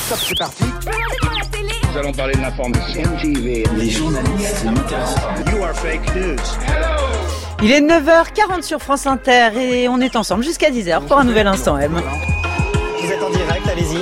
stop, c'est parti. Nous allons parler de l'information. MTV. Les journalistes ne m'intéressent pas. You are fake news. Hello. Il est 9h40 sur France Inter et on est ensemble jusqu'à 10h pour un nouvel Instant M. Vous êtes en direct, allez-y.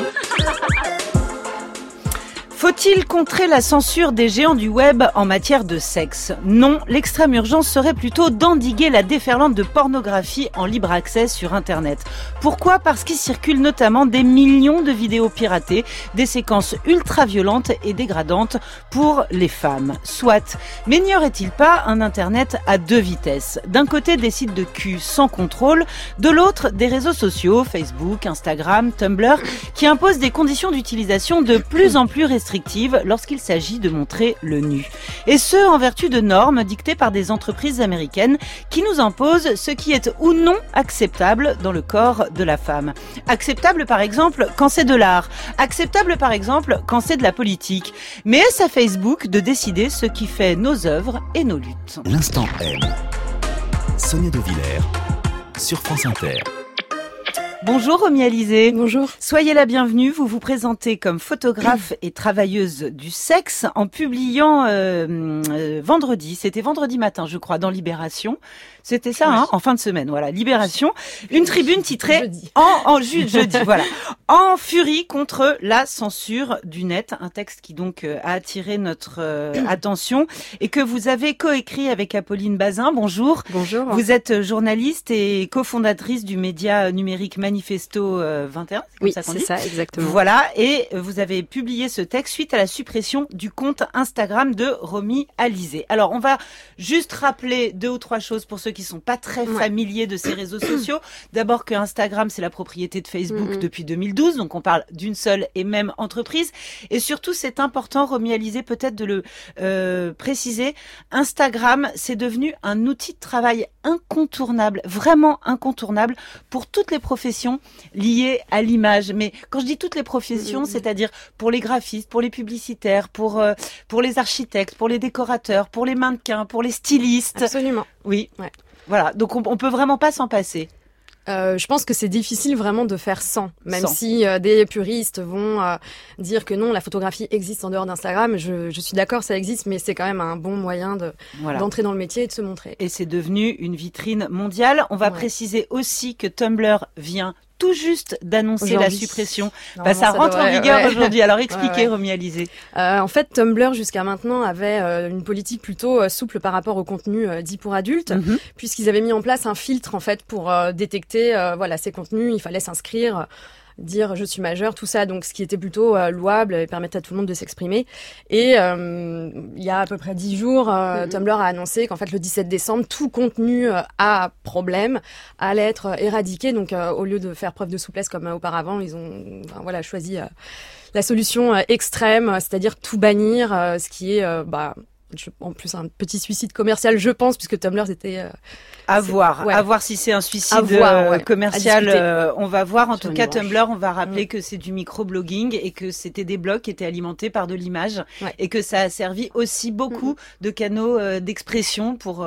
Faut-il contrer la censure des géants du web en matière de sexe ? Non, l'extrême urgence serait plutôt d'endiguer la déferlante de pornographie en libre accès sur Internet. Pourquoi ? Parce qu'il circule notamment des millions de vidéos piratées, des séquences ultra-violentes et dégradantes pour les femmes. Soit. Mais n'y aurait-il pas un Internet à deux vitesses ? D'un côté, des sites de cul sans contrôle, de l'autre, des réseaux sociaux, Facebook, Instagram, Tumblr, qui imposent des conditions d'utilisation de plus en plus restrictives lorsqu'il s'agit de montrer le nu. Et ce, en vertu de normes dictées par des entreprises américaines qui nous imposent ce qui est ou non acceptable dans le corps de la femme. Acceptable par exemple quand c'est de l'art. Acceptable par exemple quand c'est de la politique. Mais est-ce à Facebook de décider ce qui fait nos œuvres et nos luttes ? L'Instant M. Sonia De Villers sur France Inter. Bonjour Romy Alizé. Bonjour. Soyez la bienvenue. Vous vous présentez comme photographe et travailleuse du sexe en publiant vendredi. C'était vendredi matin, je crois, dans Libération. C'était ça, hein, en fin de semaine. Voilà, Libération. Une tribune titrée jeudi, voilà, en furie contre la censure du net. Un texte qui donc a attiré notre attention et que vous avez coécrit avec Apolline Bazin. Bonjour. Bonjour. Vous êtes journaliste et cofondatrice du média numérique Manifesto 21. Oui, c'est ça, exactement. Voilà, et vous avez publié ce texte suite à la suppression du compte Instagram de Romy Alizé. Alors, on va juste rappeler 2 ou 3 choses pour ceux qui sont pas très familiers de ces réseaux sociaux. D'abord que Instagram, c'est la propriété de Facebook depuis 2012, donc on parle d'une seule et même entreprise. Et surtout, c'est important, Romy Alizé, peut-être de le préciser, Instagram, c'est devenu un outil de travail incontournable, vraiment incontournable pour toutes les professions liées à l'image. Mais quand je dis toutes les professions, c'est-à-dire pour les graphistes, pour les publicitaires, pour les architectes, pour les décorateurs, pour les mannequins, pour les stylistes. Absolument. Oui. Ouais. Voilà. Donc on peut vraiment pas s'en passer. Je pense que c'est difficile vraiment de faire sans, même Sans. si des puristes vont dire que non, la photographie existe en dehors d'Instagram. Je suis d'accord, ça existe, mais c'est quand même un bon moyen d'entrer dans le métier et de se montrer. Et c'est devenu une vitrine mondiale. On va préciser aussi que Tumblr vient tout juste d'annoncer la suppression. Ça rentre en vigueur aujourd'hui. Alors expliquez, Romy Alizé. En fait, Tumblr jusqu'à maintenant avait une politique plutôt souple par rapport au contenu dit pour adultes, puisqu'ils avaient mis en place un filtre en fait pour détecter ces contenus. Il fallait s'inscrire, dire je suis majeur, tout ça, donc ce qui était plutôt louable et permettait à tout le monde de s'exprimer. Et il y a à peu près 10 jours, Tumblr a annoncé qu'en fait le 17 décembre, tout contenu à problème allait être éradiqué. Donc au lieu de faire preuve de souplesse comme auparavant, ils ont choisi la solution extrême, c'est-à-dire tout bannir, ce qui est en plus un petit suicide commercial, je pense, puisque Tumblr c'était à voir si c'est un suicide commercial. On va voir. En tout cas, Tumblr, on va rappeler que c'est du microblogging et que c'était des blogs qui étaient alimentés par de l'image et que ça a servi aussi beaucoup de canaux d'expression pour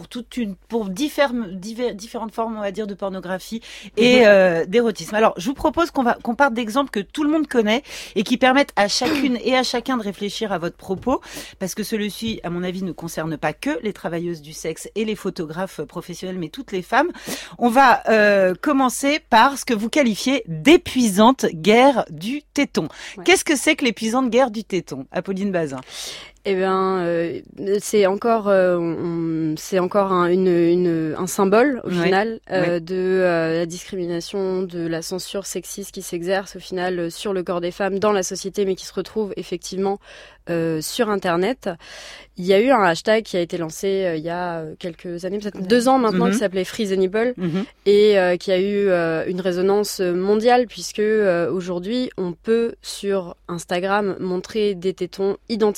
différentes formes, on va dire, de pornographie et d'érotisme. Alors, je vous propose qu'on parte d'exemples que tout le monde connaît et qui permettent à chacune et à chacun de réfléchir à votre propos, parce que celui-ci, à mon avis, ne concerne pas que les travailleuses du sexe et les photographes professionnels, mais toutes les femmes. On va commencer par ce que vous qualifiez d'épuisante guerre du téton. Qu'est-ce que c'est que l'épuisante guerre du téton, Apolline Bazin? Eh bien, c'est encore un symbole au final de la discrimination, de la censure sexiste qui s'exerce au final sur le corps des femmes dans la société, mais qui se retrouve effectivement sur Internet. Il y a eu un hashtag qui a été lancé il y a quelques années, peut-être 2 ans maintenant, qui s'appelait Free the Nipple et qui a eu une résonance mondiale puisque aujourd'hui on peut sur Instagram montrer des tétons identifiés comme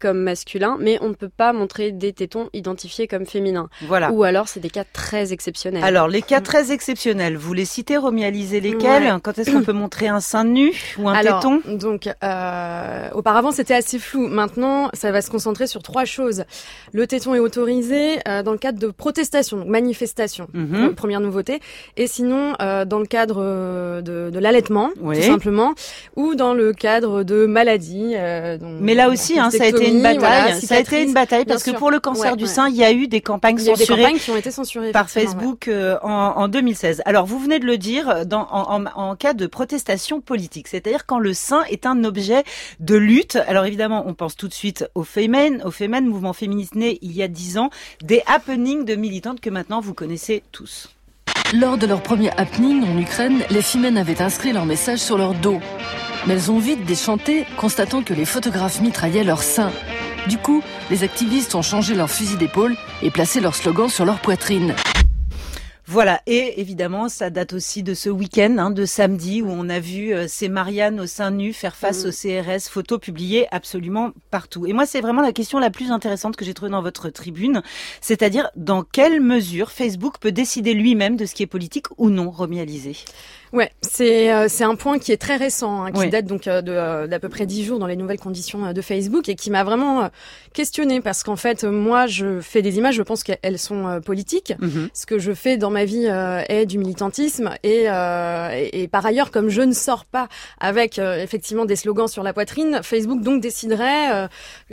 comme masculins, mais on ne peut pas montrer des tétons identifiés comme féminins. Voilà. Ou alors, c'est des cas très exceptionnels. Alors, les cas très exceptionnels, vous les citez, Romy Alizé, lesquels ? Ouais. Quand est-ce qu'on peut montrer un sein nu ou un téton ? Donc, auparavant, c'était assez flou. Maintenant, ça va se concentrer sur 3 choses. Le téton est autorisé dans le cadre de protestations, donc manifestations, première nouveauté. Et sinon, dans le cadre de l'allaitement, tout simplement, ou dans le cadre de maladies. Mais là aussi, ça a été une bataille. Voilà, ça a été une bataille parce que pour le cancer du sein, il y a eu des campagnes censurées. Il y a des campagnes qui ont été censurées par Facebook en 2016. Alors, vous venez de le dire, en cas de protestation politique, c'est-à-dire quand le sein est un objet de lutte. Alors évidemment, on pense tout de suite au Femen, mouvement féministe né il y a 10 ans, des happenings de militantes que maintenant vous connaissez tous. Lors de leur premier happening en Ukraine, les Femen avaient inscrit leur message sur leur dos. Mais elles ont vite déchanté, constatant que les photographes mitraillaient leurs seins. Du coup, les activistes ont changé leur fusil d'épaule et placé leur slogan sur leur poitrine. Voilà, et évidemment, ça date aussi de ce week-end, de samedi, où on a vu ces Marianne au sein nu faire face au CRS, photos publiées absolument partout. Et moi, c'est vraiment la question la plus intéressante que j'ai trouvée dans votre tribune, c'est-à-dire dans quelle mesure Facebook peut décider lui-même de ce qui est politique ou non, Romy Alizé. Ouais, c'est un point qui est très récent, qui date donc d'à peu près 10 jours dans les nouvelles conditions de Facebook et qui m'a vraiment questionnée parce qu'en fait, moi, je fais des images, je pense qu'elles sont politiques. Ce que je fais dans ma vie est du militantisme et par ailleurs, comme je ne sors pas avec effectivement des slogans sur la poitrine, Facebook donc déciderait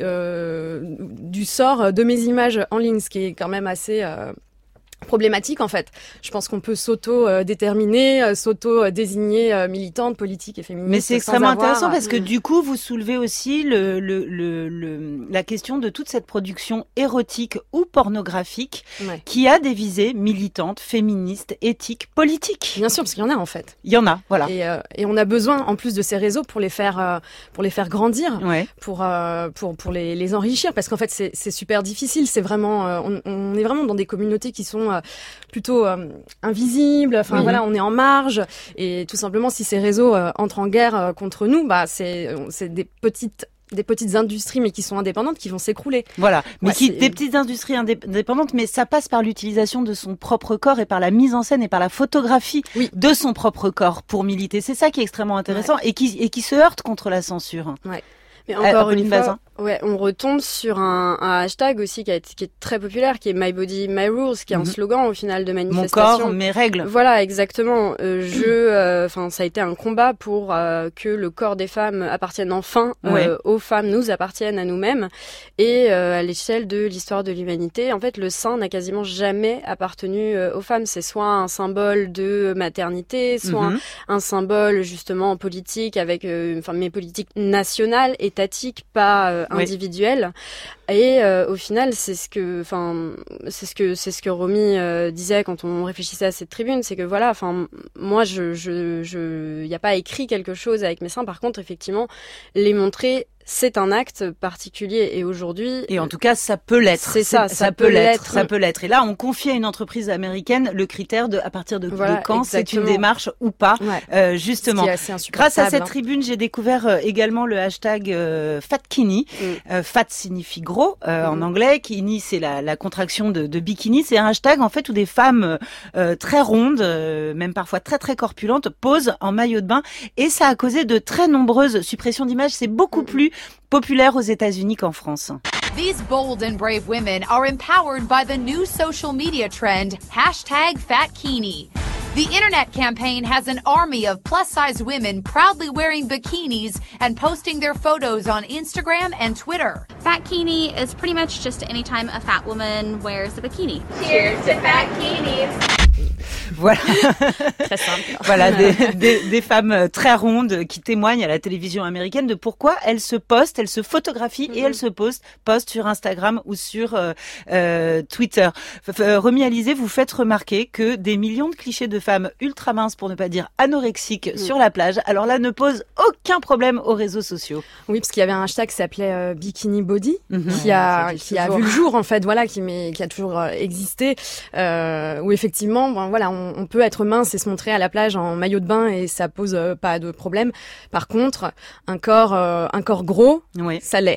du sort de mes images en ligne, ce qui est quand même assez problématique en fait. Je pense qu'on peut s'auto-déterminer, s'auto-désigner militante, politique et féministe. Mais c'est extrêmement intéressant parce que du coup, vous soulevez aussi la question de toute cette production érotique ou pornographique qui a des visées militantes, féministes, éthiques, politiques. Bien sûr, parce qu'il y en a en fait. Il y en a, voilà. Et on a besoin en plus de ces réseaux pour les faire grandir, pour les enrichir parce qu'en fait c'est super difficile. C'est vraiment on est vraiment dans des communautés qui sont plutôt invisibles. Enfin voilà, on est en marge et tout simplement si ces réseaux entrent en guerre contre nous, c'est des petites industries mais qui sont indépendantes qui vont s'écrouler. Voilà, mais des petites industries indépendantes, mais ça passe par l'utilisation de son propre corps et par la mise en scène et par la photographie de son propre corps pour militer. C'est ça qui est extrêmement intéressant et qui se heurte contre la censure. Ouais. Mais encore une fois, on retombe sur un hashtag aussi qui est très populaire, qui est My Body, My Rules, qui est un slogan au final de manifestation. Mon corps, mes règles. Voilà, exactement. Ça a été un combat pour que le corps des femmes appartienne enfin aux femmes, nous appartiennent à nous-mêmes. Et à l'échelle de l'histoire de l'humanité, en fait, le sein n'a quasiment jamais appartenu aux femmes. C'est soit un symbole de maternité, soit un symbole justement politique avec, mais politique nationale, étatique, pas individuelle. Et au final, c'est ce que Romy disait quand on réfléchissait à cette tribune, c'est que voilà, moi, il y a pas écrit quelque chose avec mes seins. Par contre, effectivement, les montrer, c'est un acte particulier et aujourd'hui... Et en tout cas, ça peut l'être. C'est ça, ça peut l'être. Ça peut l'être. Et là, on confie à une entreprise américaine le critère de à partir de quand c'est une démarche ou pas, justement. Grâce à cette tribune, j'ai découvert également le hashtag Fatkini. Fat signifie gros en anglais. Kini, c'est la contraction de bikini. C'est un hashtag en fait où des femmes très rondes, même parfois très très corpulentes, posent en maillot de bain. Et ça a causé de très nombreuses suppressions d'images. C'est beaucoup plus populaire aux États-Unis qu'en France. These bold and brave women are empowered by the new social media trend, #FatKini. The internet campaign has an army of plus-size women proudly wearing bikinis and posting their photos on Instagram and Twitter. Fatkini is pretty much just any time a fat woman wears a bikini. Cheers to fatkinis! Voilà. Très simple. Voilà, des femmes très rondes qui témoignent à la télévision américaine de pourquoi elles se postent, elles se photographient et elles se postent sur Instagram ou sur Twitter. Romy Alizé, vous faites remarquer que des millions de clichés de femmes ultra minces, pour ne pas dire anorexiques, sur la plage, alors là, ne posent aucun problème aux réseaux sociaux. Oui, parce qu'il y avait un hashtag qui s'appelait Bikini Body, qui a vu le jour, en fait, voilà, qui a toujours existé, où effectivement, voilà, on peut être mince et se montrer à la plage en maillot de bain et ça pose pas de problème. Par contre, un corps gros, ça l'est.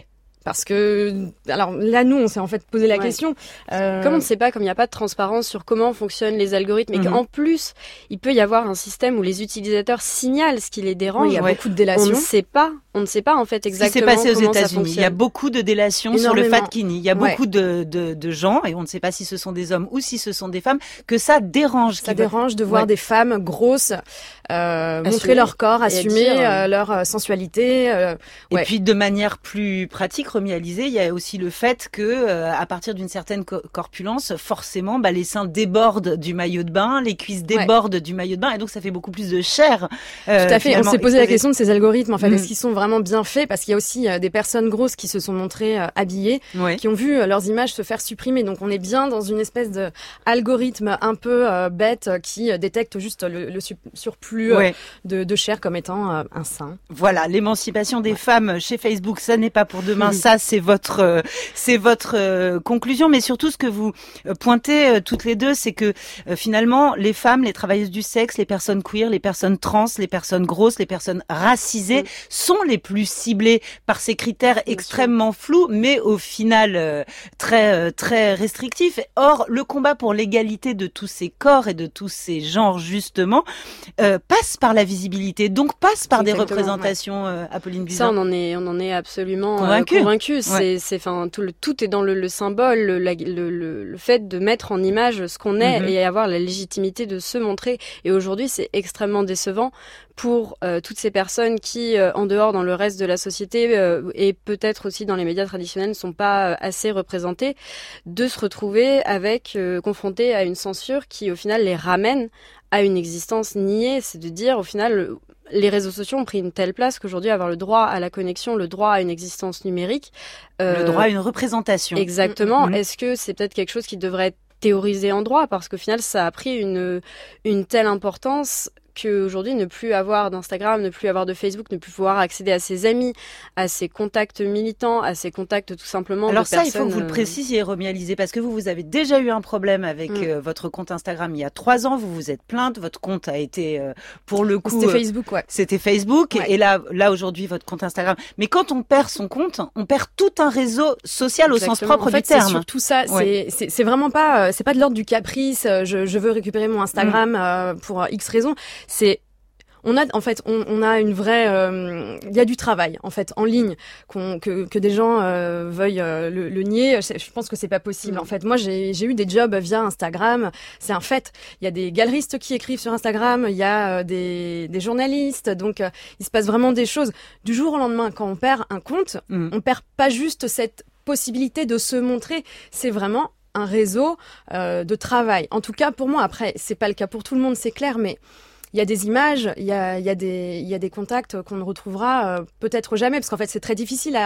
Parce que, alors là, nous, on s'est en fait posé la question. Comme on ne sait pas, comme il n'y a pas de transparence sur comment fonctionnent les algorithmes, et qu'en plus, il peut y avoir un système où les utilisateurs signalent ce qui les dérange. Il y a beaucoup de délations. On ne sait pas en fait exactement comment ça fonctionne. Ce qui s'est passé aux États-Unis. Il y a beaucoup de délations sur le Fatkini. Il y a beaucoup de gens, et on ne sait pas si ce sont des hommes ou si ce sont des femmes, que ça dérange. Ça dérange de voir des femmes grosses montrer leur corps, assumer leur sensualité. Et puis de manière plus pratique, Romy-Alizé, il y a aussi le fait que à partir d'une certaine corpulence, forcément, les seins débordent du maillot de bain, les cuisses débordent du maillot de bain, et donc ça fait beaucoup plus de chair. Tout à fait. On s'est posé la question de ces algorithmes. En fait, est-ce qu'ils sont vraiment bien faits? Parce qu'il y a aussi des personnes grosses qui se sont montrées habillées, qui ont vu leurs images se faire supprimer. Donc on est bien dans une espèce de algorithme un peu bête qui détecte juste le surplus de chair comme étant un sein. Voilà, l'émancipation des femmes chez Facebook, ça n'est pas pour demain. Ça, c'est votre conclusion. Mais surtout, ce que vous pointez toutes les deux, c'est que finalement, les femmes, les travailleuses du sexe, les personnes queer, les personnes trans, les personnes grosses, les personnes racisées sont les plus ciblées par ces critères extrêmement flous, mais au final très très restrictifs. Or, le combat pour l'égalité de tous ces corps et de tous ces genres, justement, passe par la visibilité, donc passe par des représentations. Apolline Buzyn. Ça, on en est absolument convaincu. Tout est dans le symbole, le fait de mettre en image ce qu'on est et avoir la légitimité de se montrer. Et aujourd'hui, c'est extrêmement décevant pour toutes ces personnes qui, en dehors, dans le reste de la société et peut-être aussi dans les médias traditionnels, ne sont pas assez représentées, de se retrouver confrontées à une censure qui, au final, les ramène à une existence niée. C'est de dire, au final, les réseaux sociaux ont pris une telle place qu'aujourd'hui, avoir le droit à la connexion, le droit à une existence numérique... le droit à une représentation. Exactement. Est-ce que c'est peut-être quelque chose qui devrait être théorisé en droit? Parce qu'au final, ça a pris une telle importance qu'aujourd'hui, ne plus avoir d'Instagram, ne plus avoir de Facebook, ne plus pouvoir accéder à ses amis, à ses contacts militants, à ses contacts tout simplement Alors de personnes... Alors ça, il faut que vous le précisiez, Romy-Alizé, parce que vous avez déjà eu un problème avec votre compte Instagram il y a 3 ans, vous vous êtes plainte, votre compte a été, pour le coup... C'était Facebook, C'était Facebook, et là aujourd'hui, votre compte Instagram. Mais quand on perd son compte, on perd tout un réseau social au sens propre du terme. C'est surtout ça, c'est vraiment pas, c'est pas de l'ordre du caprice, je veux récupérer mon Instagram pour X raisons. On a une vraie, il y a du travail en fait en ligne que des gens veuillent le nier. Je pense que c'est pas possible. En fait, moi j'ai eu des jobs via Instagram. C'est un fait. Il y a des galeristes qui écrivent sur Instagram. Il y a des journalistes. Donc il se passe vraiment des choses du jour au lendemain. Quand on perd un compte, on perd pas juste cette possibilité de se montrer. C'est vraiment un réseau de travail. En tout cas pour moi. Après, c'est pas le cas pour tout le monde, c'est clair, mais il y a des images, il y a des contacts qu'on ne retrouvera peut-être jamais, parce qu'en fait c'est très difficile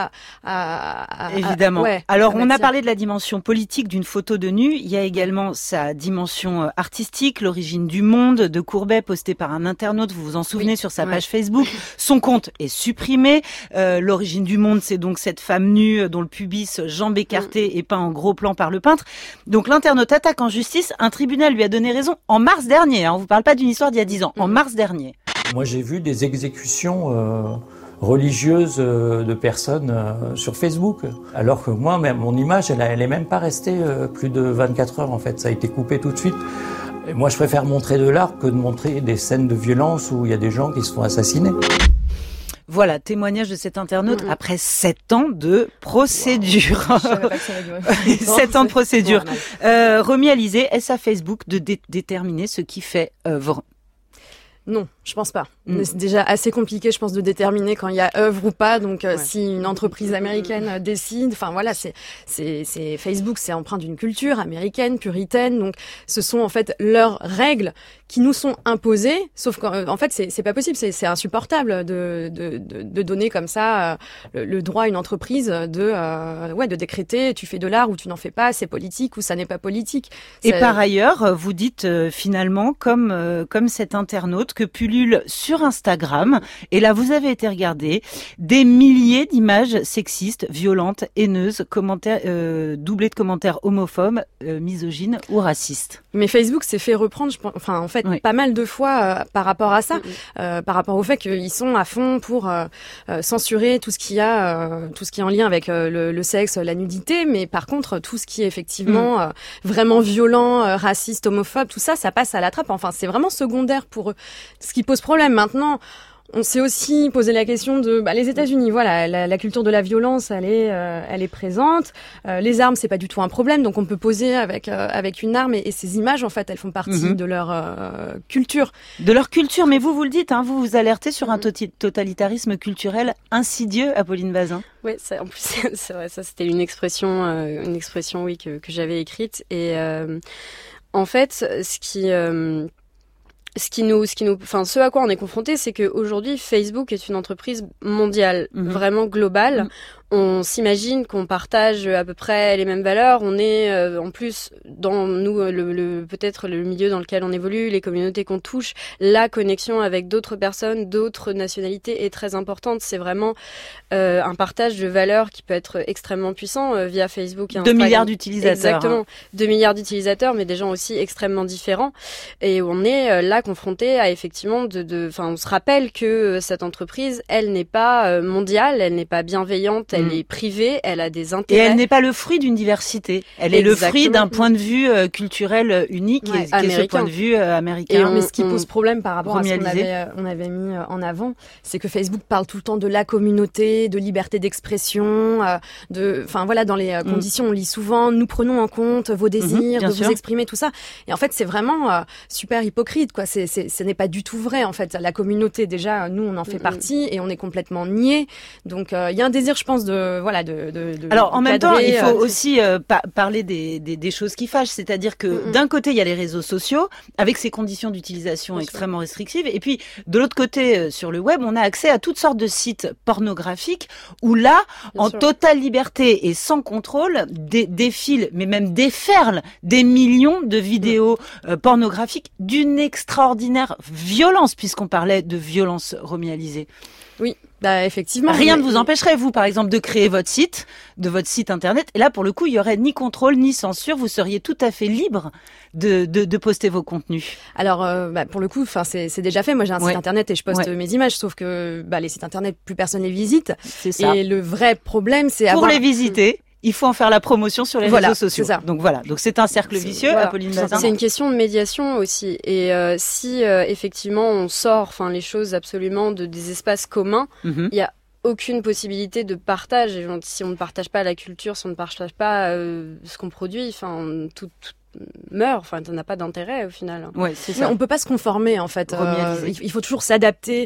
Évidemment. Alors on a parlé de la dimension politique d'une photo de nu, il y a également sa dimension artistique, l'origine du monde de Courbet posté par un internaute, vous vous en souvenez, sur sa page Facebook. Son compte est supprimé. L'origine du monde, c'est donc cette femme nue dont le pubis, jambes écartées, est peint en gros plan par le peintre. Donc l'internaute attaque en justice, un tribunal lui a donné raison en mars dernier. On vous parle pas d'une histoire d'il y a 10 ans. En mars dernier. Moi, j'ai vu des exécutions religieuses de personnes sur Facebook. Alors que moi, même mon image, elle est même pas restée plus de 24 heures, en fait. Ça a été coupé tout de suite. Et moi, je préfère montrer de l'art que de montrer des scènes de violence où il y a des gens qui se font assassiner. Voilà, témoignage de cet internaute après 7 ans de procédure. Wow. Je savais pas que ça allait durer. 7 ans de procédure. Romy-Alizé, est-ce à Facebook de déterminer ce qui fait œuvre? Non, je pense pas. C'est déjà assez compliqué, je pense, de déterminer quand il y a œuvre ou pas. Donc, si une entreprise américaine décide, enfin voilà, c'est Facebook, c'est empreint d'une culture américaine, puritaine. Donc, ce sont en fait leurs règles qui nous sont imposées. Sauf qu'en fait, c'est pas possible, c'est insupportable de donner comme ça le droit à une entreprise de décréter tu fais de l'art ou tu n'en fais pas, c'est politique ou ça n'est pas politique. Et par ailleurs, vous dites finalement, comme cet internaute, que plus pullulent sur Instagram. Et là, vous avez été regarder des milliers d'images sexistes, violentes, haineuses, doublées de commentaires homophobes, misogynes ou racistes. Mais Facebook s'est fait reprendre, pas mal de fois par rapport à ça, par rapport au fait qu'ils sont à fond pour censurer tout ce qui est en lien avec le sexe, la nudité, mais par contre tout ce qui est effectivement vraiment violent, raciste, homophobe, tout ça passe à la trappe. Enfin, c'est vraiment secondaire pour eux. Ce qui pose problème maintenant. On s'est aussi posé la question de les États-Unis. Voilà, la culture de la violence, elle est présente. Les armes, c'est pas du tout un problème, donc on peut poser avec une arme et ces images, en fait, elles font partie de leur culture. De leur culture, mais vous le dites, hein, vous alertez sur un totalitarisme culturel insidieux, Apolline Bazin. Oui, en plus, c'est vrai, ça c'était une expression, oui, que j'avais écrite et en fait, ce à quoi on est confronté, c'est qu'aujourd'hui, Facebook est une entreprise mondiale, vraiment globale. On s'imagine qu'on partage à peu près les mêmes valeurs. On est en plus dans peut-être le milieu dans lequel on évolue, les communautés qu'on touche, la connexion avec d'autres personnes, d'autres nationalités est très importante. C'est vraiment un partage de valeurs qui peut être extrêmement puissant via Facebook et Instagram. 2 milliards d'utilisateurs. Exactement, 2 milliards d'utilisateurs, mais des gens aussi extrêmement différents. Et on est là confronté à effectivement on se rappelle que cette entreprise, elle n'est pas mondiale, elle n'est pas bienveillante. Elle est privée, elle a des intérêts. Et elle n'est pas le fruit d'une diversité. Elle est le fruit d'un point de vue culturel unique, qui est ce point de vue américain. Mais ce qui pose problème par rapport à ce qu'on avait mis en avant, c'est que Facebook parle tout le temps de la communauté, de liberté d'expression, dans les conditions, on lit souvent, nous prenons en compte vos désirs, de vous exprimer, tout ça. Et en fait, c'est vraiment super hypocrite, quoi. Ce n'est pas du tout vrai, en fait. La communauté, déjà, nous, on en fait partie et on est complètement niés. Donc, il y a un désir, je pense, Alors, en même temps, il faut aussi parler des choses qui fâchent. C'est-à-dire que d'un côté, il y a les réseaux sociaux avec ces conditions d'utilisation extrêmement restrictives. Et puis, de l'autre côté, sur le web, on a accès à toutes sortes de sites pornographiques où là, totale liberté et sans contrôle, défilent, mais même déferlent des millions de vidéos pornographiques d'une extraordinaire violence, puisqu'on parlait de violence romialisée. Oui. Effectivement. Rien ne vous empêcherait, vous, par exemple, de créer votre site internet. Et là, pour le coup, il y aurait ni contrôle, ni censure. Vous seriez tout à fait libre de poster vos contenus. Alors, pour le coup, c'est déjà fait. Moi, j'ai un site internet et je poste mes images. Sauf que, les sites internet, plus personne les visite. C'est ça. Et le vrai problème, c'est pour les visiter. Il faut en faire la promotion sur les réseaux sociaux. C'est ça. Donc voilà, donc c'est un cercle vicieux, Apolline Bazin. C'est une question de médiation aussi. Et si effectivement on sort, les choses absolument des espaces communs, il y a aucune possibilité de partage. Et si on ne partage pas la culture, si on ne partage pas ce qu'on produit, tout meurt, ça n'a pas d'intérêt au final. Ouais, c'est ça. On peut pas se conformer en fait. Il faut toujours s'adapter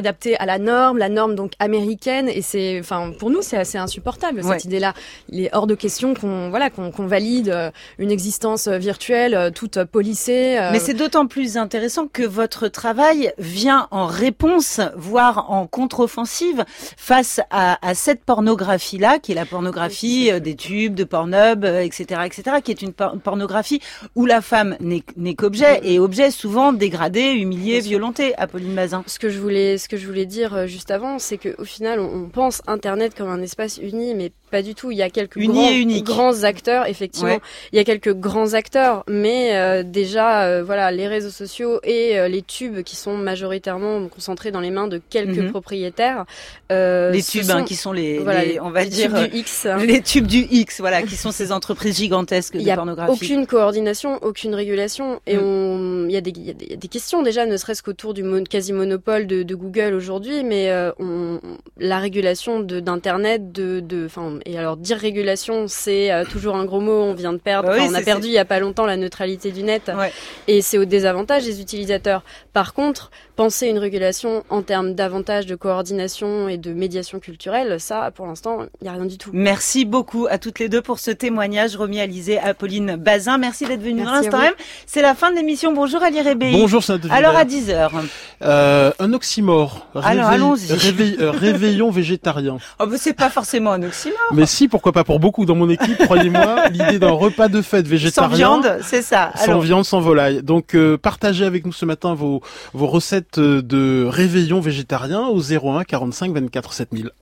à la norme donc américaine et c'est, pour nous c'est assez insupportable cette idée-là. Il est hors de question qu'on valide une existence virtuelle toute policée. Mais c'est d'autant plus intéressant que votre travail vient en réponse, voire en contre-offensive face à cette pornographie-là, qui est la pornographie des tubes, de Pornhub, etc., qui est une pornographie où la femme n'est qu'objet, et objet souvent dégradé, humilié, violenté. Apolline Bazin. Ce que je voulais dire juste avant, c'est qu'au final, on pense Internet comme un espace uni, mais pas du tout. Il y a quelques grands acteurs, effectivement. Ouais. Il y a quelques grands acteurs, mais déjà, les réseaux sociaux et les tubes qui sont majoritairement concentrés dans les mains de quelques propriétaires. Les tubes, qui sont les tubes du X. Les tubes du X, qui sont ces entreprises gigantesques de pornographie. Aucune coordination, aucune régulation, et il y a des questions déjà, ne serait-ce qu'autour du quasi-monopole de Google aujourd'hui, mais la régulation d'Internet, et alors dire régulation, c'est toujours un gros mot, on vient de perdre, on a perdu il y a pas longtemps la neutralité du net, et c'est au désavantage des utilisateurs. Par contre, penser une régulation en termes d'avantages de coordination et de médiation culturelle, ça, pour l'instant, il n'y a rien du tout. Merci beaucoup à toutes les deux pour ce témoignage remis à Alizée, Apolline Bazin. Merci d'être venue dans l'Instant M. C'est la fin de l'émission. Bonjour Ali Rebéi. Bonjour Sainte-Villers. Alors à 10h. Un oxymore. Alors allons-y. Réveillon végétarien. Oh, c'est pas forcément un oxymore. Mais si, pourquoi pas pour beaucoup dans mon équipe, croyez-moi, l'idée d'un repas de fête végétarien. Sans viande, c'est ça. Sans viande, sans volaille. Donc, partagez avec nous ce matin vos recettes de réveillon végétarien au 01 45 24 7000.